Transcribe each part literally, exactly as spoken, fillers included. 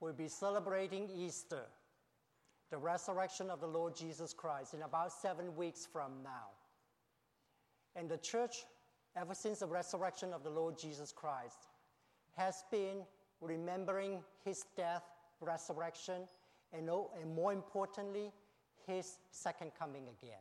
we'll be celebrating Easter, the resurrection of the Lord Jesus Christ, in about seven weeks from now. And the church, ever since the resurrection of the Lord Jesus Christ, has been remembering his death, resurrection, and, and more importantly, his second coming again.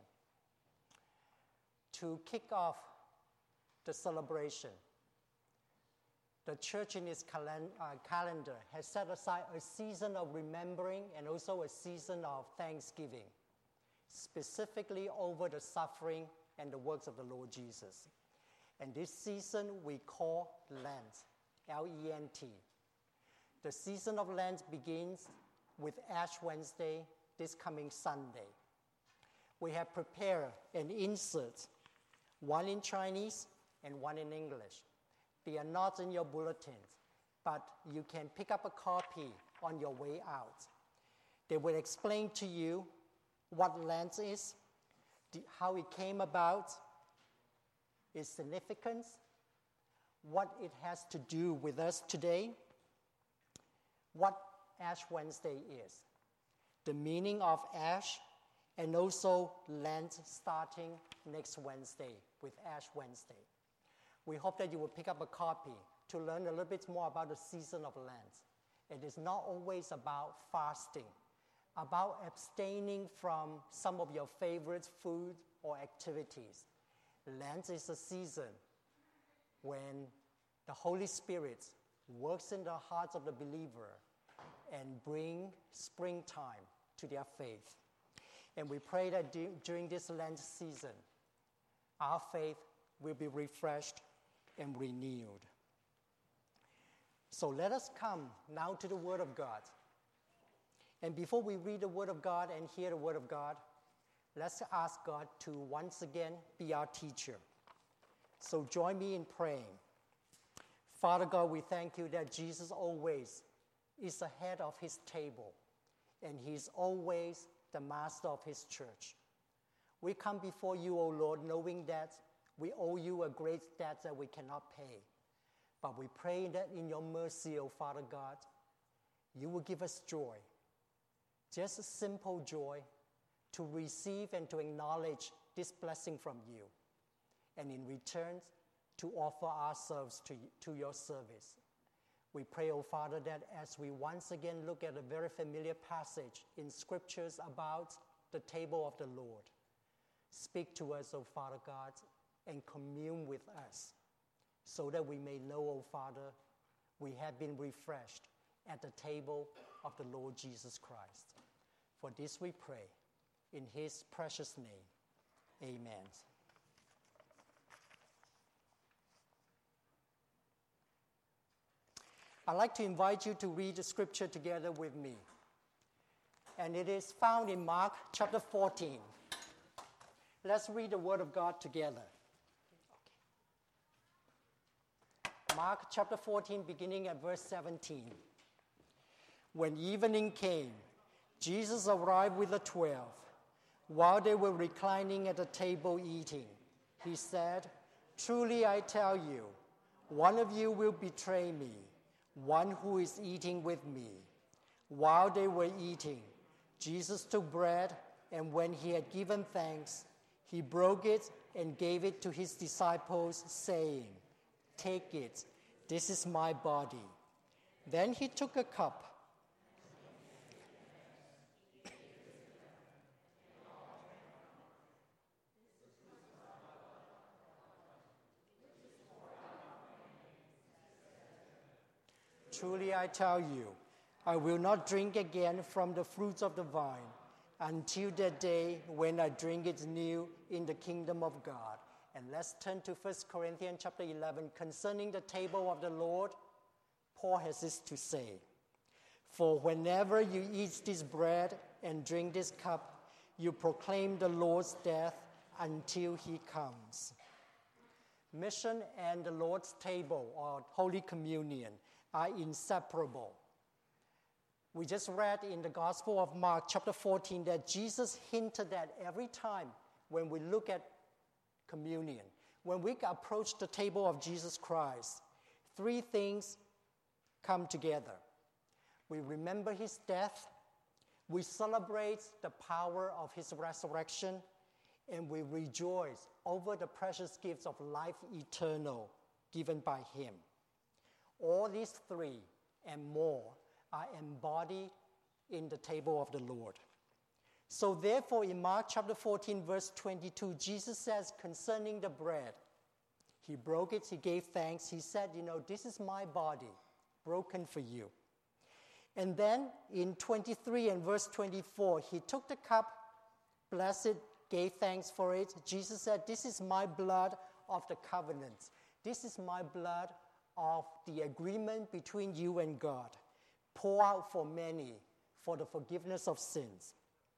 To kick off the celebration, the church in its calen- uh, calendar has set aside a season of remembering and also a season of thanksgiving, specifically over the suffering and the works of the Lord Jesus. And this season we call Lent, L E N T. The season of Lent begins with Ash Wednesday, this coming Sunday. We have prepared an insert, one in Chinese and one in English. They are not in your bulletins, but you can pick up a copy on your way out. They will explain to you what Lent is, the, how it came about, its significance, what it has to do with us today, what Ash Wednesday is, the meaning of Ash, and also Lent starting next Wednesday with Ash Wednesday. We hope that you will pick up a copy to learn a little bit more about the season of Lent. It is not always about fasting, about abstaining from some of your favorite food or activities. Lent is a season when the Holy Spirit works in the hearts of the believer and bring springtime to their faith. And we pray that du- during this Lent season, our faith will be refreshed and renewed. So let us come now to the Word of God. And before we read the Word of God and hear the Word of God, let's ask God to once again be our teacher. So join me in praying. Father God, we thank you that Jesus always is the head of his table, and he's always the master of his church. We come before you, O Lord, knowing that we owe you a great debt that we cannot pay. But we pray that in your mercy, O Father God, you will give us joy, just a simple joy, to receive and to acknowledge this blessing from you, and in return, to offer ourselves to, to your service. We pray, O Father, that as we once again look at a very familiar passage in scriptures about the table of the Lord, speak to us, O Father God, and commune with us, so that we may know, O Father, we have been refreshed at the table of the Lord Jesus Christ. For this we pray, in his precious name, amen. I'd like to invite you to read the scripture together with me. And it is found in Mark chapter fourteen. Let's read the Word of God together. Okay. Mark chapter fourteen, beginning at verse seventeen. When evening came, Jesus arrived with the twelve. While they were reclining at the table eating, he said, "Truly I tell you, one of you will betray me, one who is eating with me." While they were eating, Jesus took bread, and when he had given thanks, he broke it and gave it to his disciples, saying, "Take it, this is my body." Then he took a cup. Truly I tell you, I will not drink again from the fruits of the vine until that day when I drink it new in the kingdom of God. And let's turn to First Corinthians chapter eleven. Concerning the table of the Lord, Paul has this to say, "For whenever you eat this bread and drink this cup, you proclaim the Lord's death until he comes." Mission and the Lord's table, or Holy Communion, are inseparable. We just read in the Gospel of Mark chapter fourteen that Jesus hinted that every time when we look at communion, when we approach the table of Jesus Christ, three things come together. we remember his death, we celebrate the power of his resurrection, and we rejoice over the precious gifts of life eternal given by him. All these three and more are embodied in the table of the Lord. So therefore, in Mark chapter fourteen, verse twenty-two, Jesus says concerning the bread, he broke it, he gave thanks, he said, you know, this is my body, broken for you. And then in twenty-three and verse twenty-four, he took the cup, blessed it, gave thanks for it. Jesus said, this is my blood of the covenant. This is my blood of the agreement between you and God. Pour out for many for the forgiveness of sins.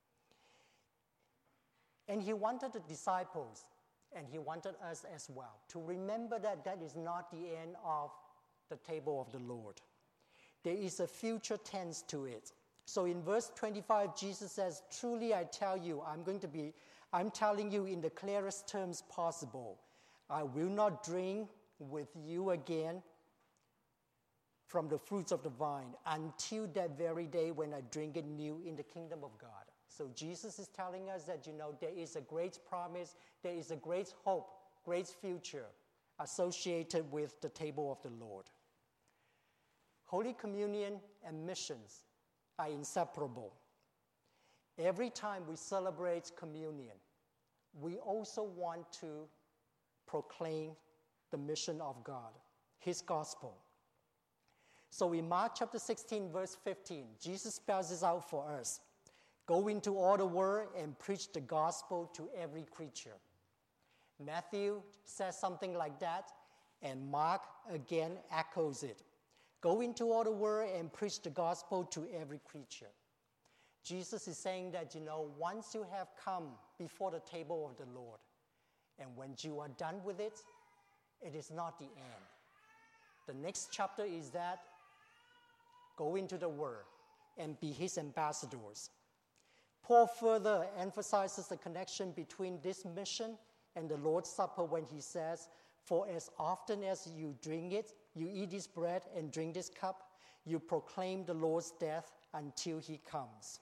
And he wanted the disciples, and he wanted us as well, to remember that that is not the end of the table of the Lord. There is a future tense to it. So in verse twenty-five, Jesus says, truly I tell you, I'm going to be, I'm telling you in the clearest terms possible, I will not drink with you again from the fruits of the vine until that very day when I drink it new in the kingdom of God. So Jesus is telling us that, you know, there is a great promise, there is a great hope, great future associated with the table of the Lord. Holy Communion and missions are inseparable. Every time we celebrate communion, we also want to proclaim the mission of God, his gospel. So in Mark chapter sixteen, verse fifteen, Jesus spells this out for us. Go into all the world and preach the gospel to every creature. Matthew says something like that, and Mark again echoes it. Go into all the world and preach the gospel to every creature. Jesus is saying that, you know, once you have come before the table of the Lord, and when you are done with it, it is not the end. The next chapter is that go into the world and be his ambassadors. Paul further emphasizes the connection between this mission and the Lord's Supper when he says, for as often as you drink it, you eat this bread and drink this cup, you proclaim the Lord's death until he comes.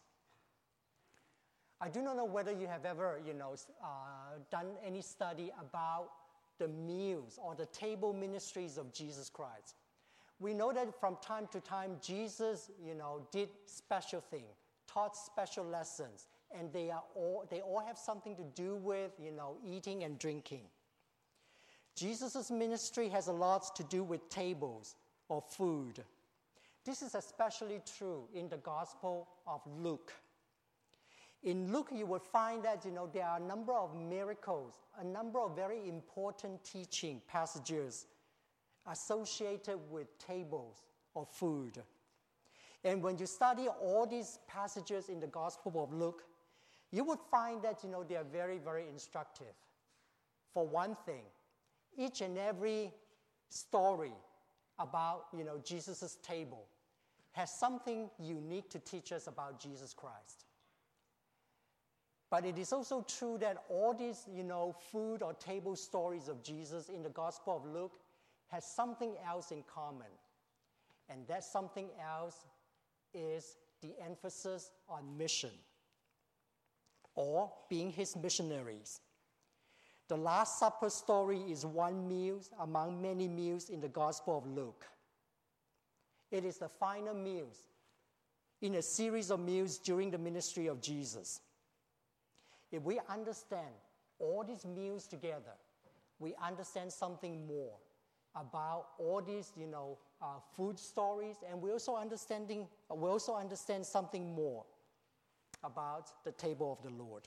I do not know whether you have ever, you know, uh, done any study about the meals or the table ministries of Jesus Christ. We know that from time to time, Jesus, you know, did special things, taught special lessons, and they are all they all have something to do with, you know, eating and drinking. Jesus' ministry has a lot to do with tables or food. This is especially true in the Gospel of Luke. In Luke, you will find that, you know, there are a number of miracles, a number of very important teaching passages associated with tables or food. And when you study all these passages in the Gospel of Luke, you would find that, you know, they are very, very instructive. For one thing, each and every story about, you know, Jesus' table has something unique to teach us about Jesus Christ. But it is also true that all these, you know, food or table stories of Jesus in the Gospel of Luke has something else in common. And that something else is the emphasis on mission or being his missionaries. The Last Supper story is one meal among many meals in the Gospel of Luke. It is the final meals in a series of meals during the ministry of Jesus. If we understand all these meals together, we understand something more about all these, you know, uh, food stories, and we also understanding we also understand something more about the table of the Lord.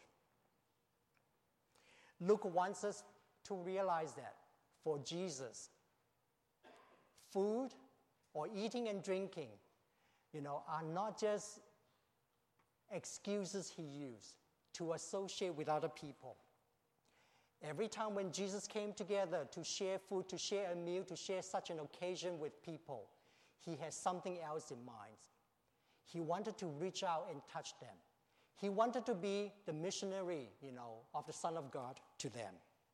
Luke wants us to realize that for Jesus, food or eating and drinking, you know, are not just excuses he used to associate with other people. Every time when Jesus came together to share food, to share a meal, to share such an occasion with people, he had something else in mind. He wanted to reach out and touch them. He wanted to be the missionary, you know, of the Son of God to them.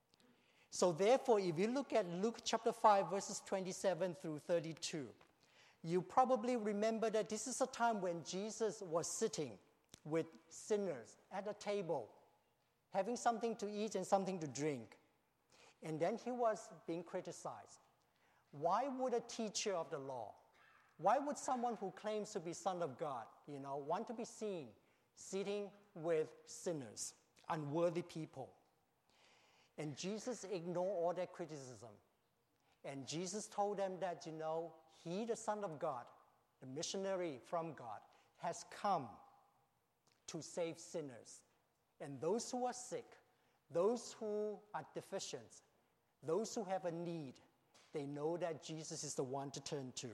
So therefore, if you look at Luke chapter five, verses twenty-seven through thirty-two, You probably remember that this is a time when Jesus was sitting with sinners at a table, having something to eat and something to drink. And then he was being criticized. Why would a teacher of the law, why would someone who claims to be Son of God, you know, want to be seen sitting with sinners, unworthy people? And Jesus ignored all that criticism. And Jesus told them that, you know, he, the Son of God, the missionary from God, has come to save sinners. And those who are sick, those who are deficient, those who have a need, they know that Jesus is the one to turn to.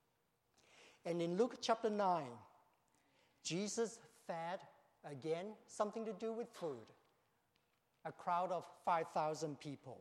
And in Luke chapter nine, Jesus fed, again, something to do with food, a crowd of five thousand people.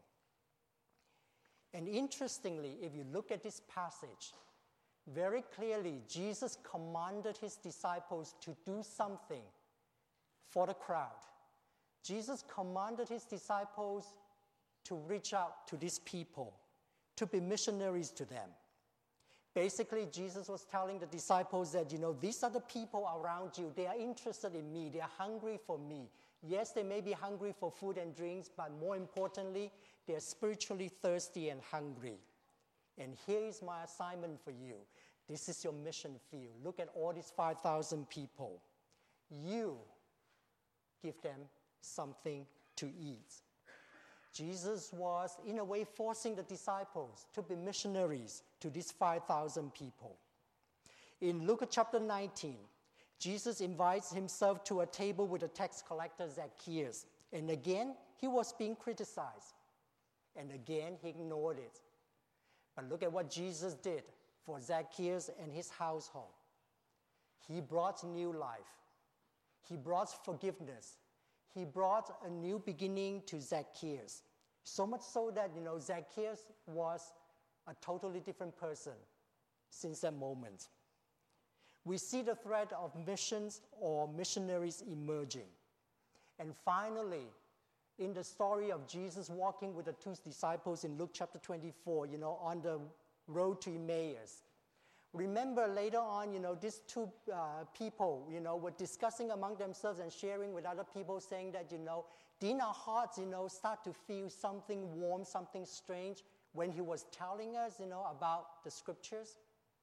And interestingly, if you look at this passage, very clearly, Jesus commanded his disciples to do something for the crowd. Jesus commanded his disciples to reach out to these people, to be missionaries to them. Basically, Jesus was telling the disciples that, you know, these are the people around you. They are interested in me. They are hungry for me. Yes, they may be hungry for food and drinks, but more importantly, they are spiritually thirsty and hungry. And here is my assignment for you. This is your mission field. Look at all these five thousand people. You give them something to eat. Jesus was, in a way, forcing the disciples to be missionaries to these five thousand people. In Luke chapter nineteen, Jesus invites himself to a table with the tax collector Zacchaeus. And again, he was being criticized. And again, he ignored it. But look at what Jesus did for Zacchaeus and his household. He brought new life. He brought forgiveness. He brought a new beginning to Zacchaeus. So much so that, you know, Zacchaeus was a totally different person since that moment. We see the thread of missions or missionaries emerging. And finally, in the story of Jesus walking with the two disciples in Luke chapter twenty-four, you know, on the road to Emmaus. Remember later on, you know, these two uh, people, you know, were discussing among themselves and sharing with other people, saying that, you know, didn't our hearts, you know, start to feel something warm, something strange when he was telling us, you know, about the scriptures?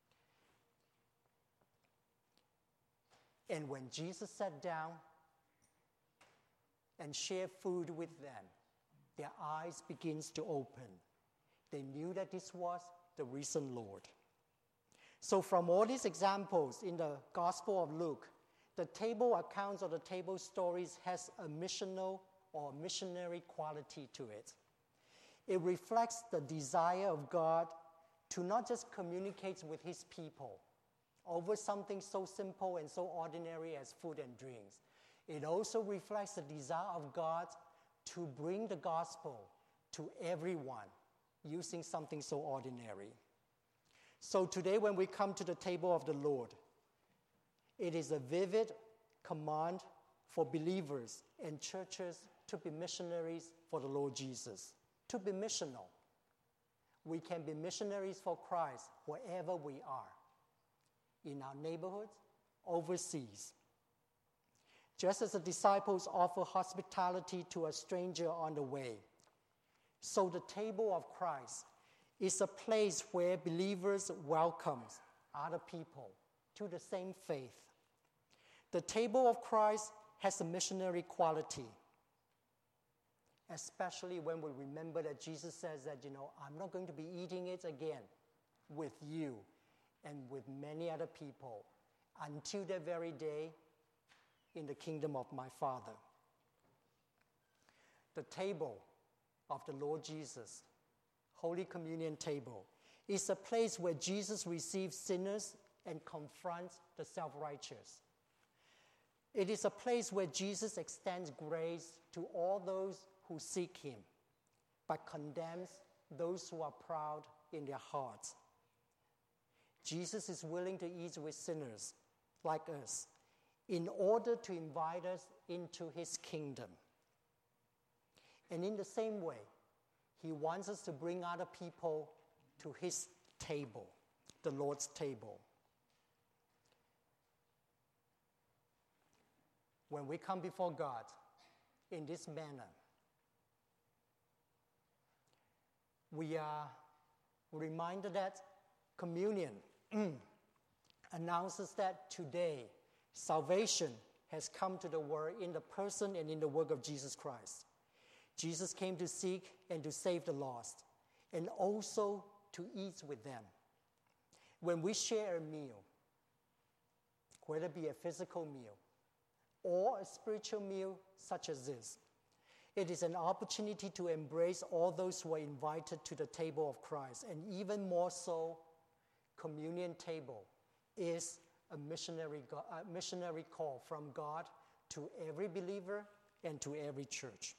And when Jesus sat down and shared food with them, their eyes begins to open. They knew that this was the risen Lord. So from all these examples in the Gospel of Luke, the table accounts or the table stories has a missional or missionary quality to it. It reflects the desire of God to not just communicate with his people over something so simple and so ordinary as food and drinks. It also reflects the desire of God to bring the gospel to everyone using something so ordinary. So today when we come to the table of the Lord, it is a vivid command for believers and churches to be missionaries for the Lord Jesus, to be missional. We can be missionaries for Christ wherever we are, in our neighborhoods, overseas. Just as the disciples offer hospitality to a stranger on the way, so the table of Christ is a place where believers welcome other people to the same faith. The table of Christ has a missionary quality, especially when we remember that Jesus says that, you know, I'm not going to be eating it again with you and with many other people until that very day in the kingdom of my Father. The table of the Lord Jesus, Holy Communion table, is a place where Jesus receives sinners and confronts the self-righteous. It is a place where Jesus extends grace to all those who seek him, but condemns those who are proud in their hearts. Jesus is willing to eat with sinners like us in order to invite us into his kingdom. And in the same way, he wants us to bring other people to his table, the Lord's table. When we come before God in this manner, we are reminded that communion announces that today salvation has come to the world in the person and in the work of Jesus Christ. Jesus came to seek and to save the lost, and also to eat with them. When we share a meal, whether it be a physical meal or a spiritual meal such as this, it is an opportunity to embrace all those who are invited to the table of Christ, and even more so, communion table is a missionary, a missionary call from God to every believer and to every church.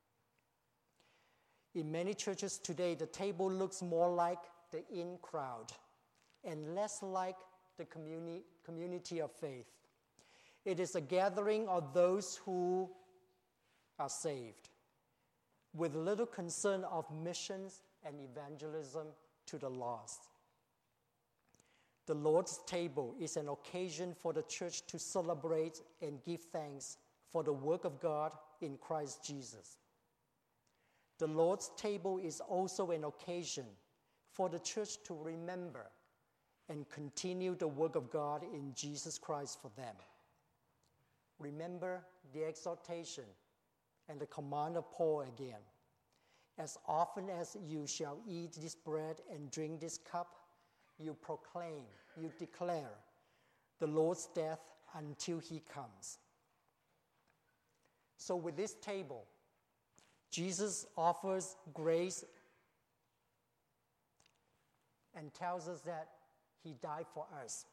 In many churches today, the table looks more like the in crowd and less like the communi- community of faith. It is a gathering of those who are saved, with little concern of missions and evangelism to the lost. The Lord's table is an occasion for the church to celebrate and give thanks for the work of God in Christ Jesus. The Lord's table is also an occasion for the church to remember and continue the work of God in Jesus Christ for them. Remember the exhortation and the command of Paul again. As often as you shall eat this bread and drink this cup, you proclaim, you declare the Lord's death until he comes. So with this table, Jesus offers grace and tells us that he died for us.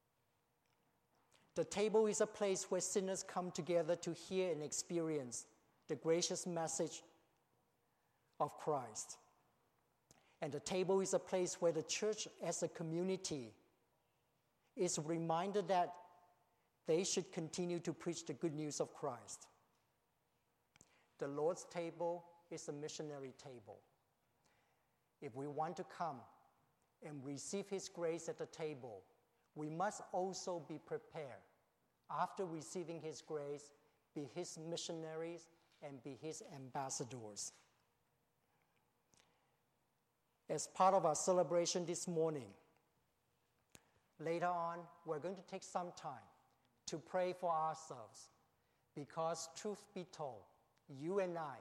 The table is a place where sinners come together to hear and experience the gracious message of Christ. And the table is a place where the church as a community is reminded that they should continue to preach the good news of Christ. The Lord's table is a missionary table. If we want to come and receive his grace at the table, we must also be prepared, after receiving his grace, be his missionaries and be his ambassadors. As part of our celebration this morning, later on, we're going to take some time to pray for ourselves, because truth be told, you and I,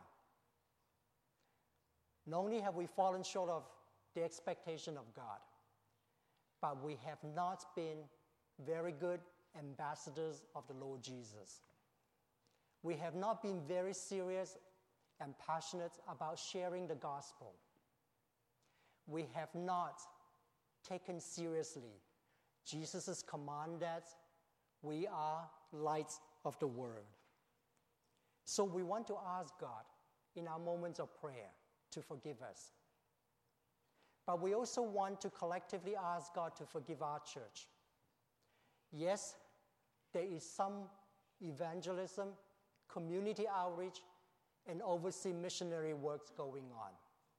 not only have we fallen short of the expectation of God, but we have not been very good ambassadors of the Lord Jesus. We have not been very serious and passionate about sharing the gospel. We have not taken seriously Jesus' command that we are lights of the world. So we want to ask God in our moments of prayer to forgive us. But we also want to collectively ask God to forgive our church. Yes, there is some evangelism, community outreach, and overseas missionary works going on.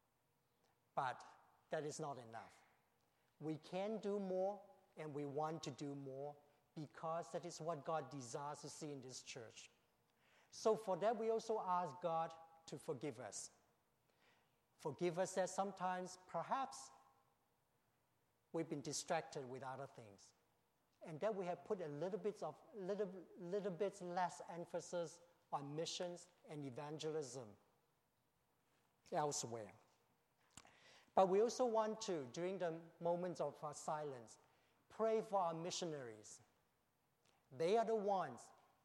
But that is not enough. We can do more, and we want to do more, because that is what God desires to see in this church. So for that, we also ask God to forgive us. Forgive us that sometimes, perhaps, we've been distracted with other things, and that we have put a little bit of little little bit less emphasis on missions and evangelism elsewhere. But we also want to, during the moments of our silence, pray for our missionaries. They are the ones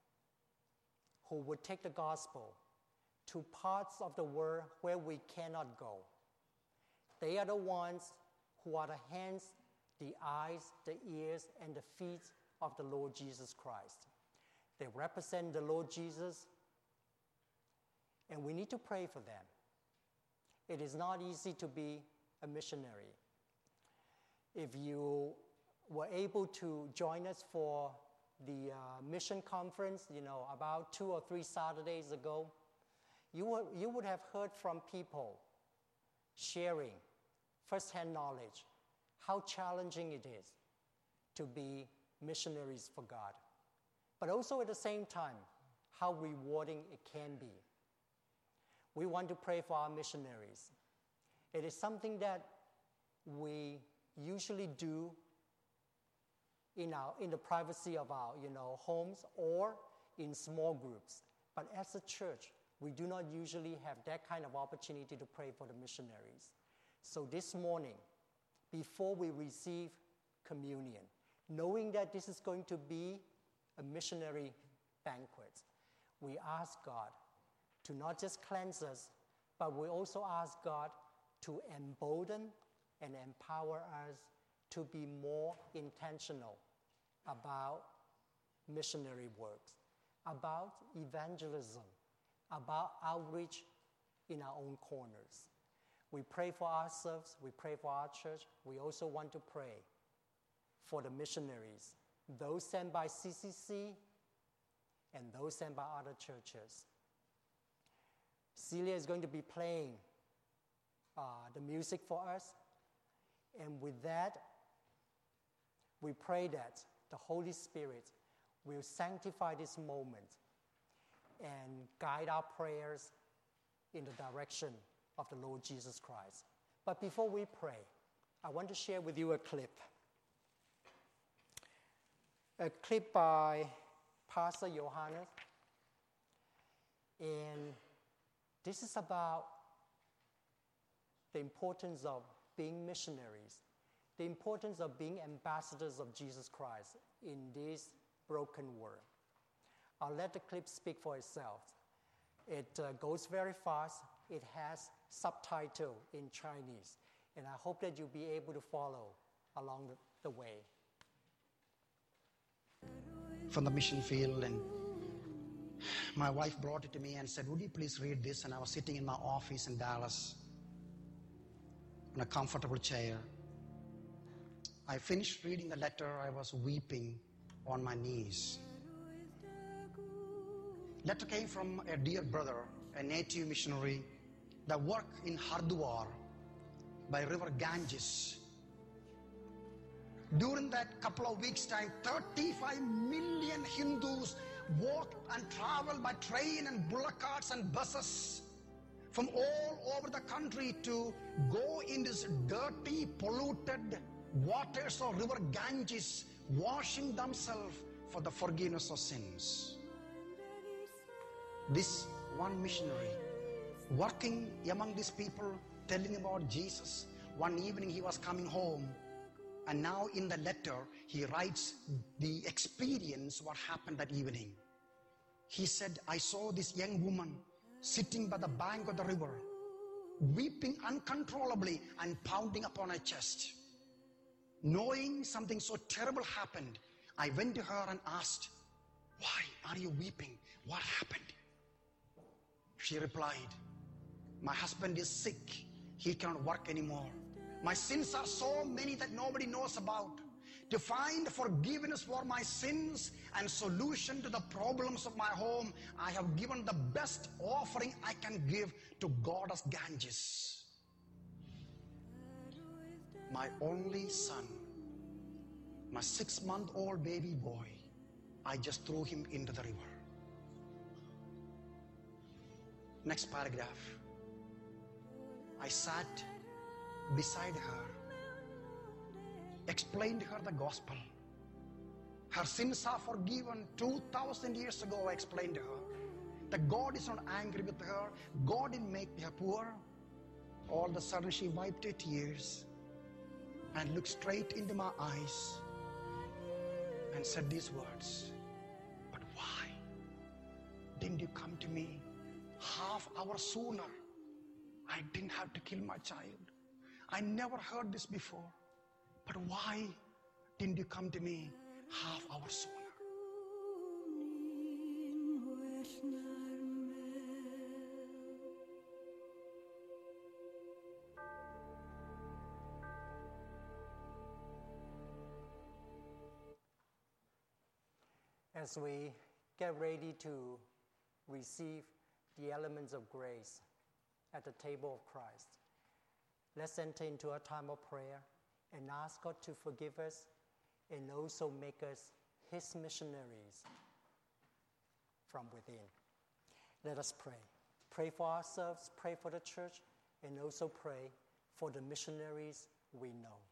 who would take the gospel to parts of the world where we cannot go. They are the ones who are the hands, the eyes, the ears, and the feet of the Lord Jesus Christ. They represent the Lord Jesus, and we need to pray for them. It is not easy to be a missionary. If you were able to join us for the uh, mission conference, you know, about two or three Saturdays ago, you would, you would have heard from people sharing firsthand knowledge how challenging it is to be missionaries for God, but also at the same time, how rewarding it can be. We want to pray for our missionaries. It is something that we usually do in, our, in the privacy of our you know, homes or in small groups. But as a church, we do not usually have that kind of opportunity to pray for the missionaries. So this morning, before we receive communion, knowing that this is going to be a missionary banquet, we ask God to not just cleanse us, but we also ask God to embolden and empower us to be more intentional about missionary works, about evangelism, about outreach in our own corners. We pray for ourselves, we pray for our church. We also want to pray for the missionaries, those sent by C C C and those sent by other churches. Celia is going to be playing uh, the music for us, and with that, we pray that the Holy Spirit will sanctify this moment and guide our prayers in the direction of the Lord Jesus Christ. But before we pray, I want to share with you a clip. A clip by Pastor Johannes. And this is about the importance of being missionaries, the importance of being ambassadors of Jesus Christ in this broken world. I'll let the clip speak for itself. It uh, goes very fast. It has subtitle in Chinese, and I hope that you'll be able to follow along the, the way. From the mission field, and my wife brought it to me and said, would you please read this? And I was sitting in my office in Dallas in a comfortable chair. I finished reading the letter. I was weeping on my knees. Letter came from a dear brother, a native missionary that worked in Hardwar by River Ganges. During that couple of weeks' time, thirty-five million Hindus walked and traveled by train and bullock carts and buses from all over the country to go in this dirty, polluted waters of River Ganges, washing themselves for the forgiveness of sins. This one missionary, working among these people, telling about Jesus. One evening he was coming home, and now in the letter he writes the experience, what happened that evening. He said, I saw this young woman sitting by the bank of the river, weeping uncontrollably and pounding upon her chest. Knowing something so terrible happened, I went to her and asked, why are you weeping? What happened? She replied, my husband is sick. He cannot work anymore. My sins are so many that nobody knows about. To find forgiveness for my sins and solution to the problems of my home, I have given the best offering I can give to Goddess Ganges. My only son, my six-month-old baby boy, I just threw him into the river. Next paragraph. I sat beside her, explained to her the gospel. Her sins are forgiven two thousand years ago, I explained to her. That God is not angry with her. God didn't make her poor. All of a sudden she wiped her tears and looked straight into my eyes and said these words, but why didn't you come to me half hour sooner? I didn't have to kill my child. I never heard this before. But why didn't you come to me half hour sooner? As we get ready to receive the elements of grace at the table of Christ, let's enter into a time of prayer and ask God to forgive us and also make us His missionaries from within. Let us pray. Pray for ourselves, pray for the church, and also pray for the missionaries we know.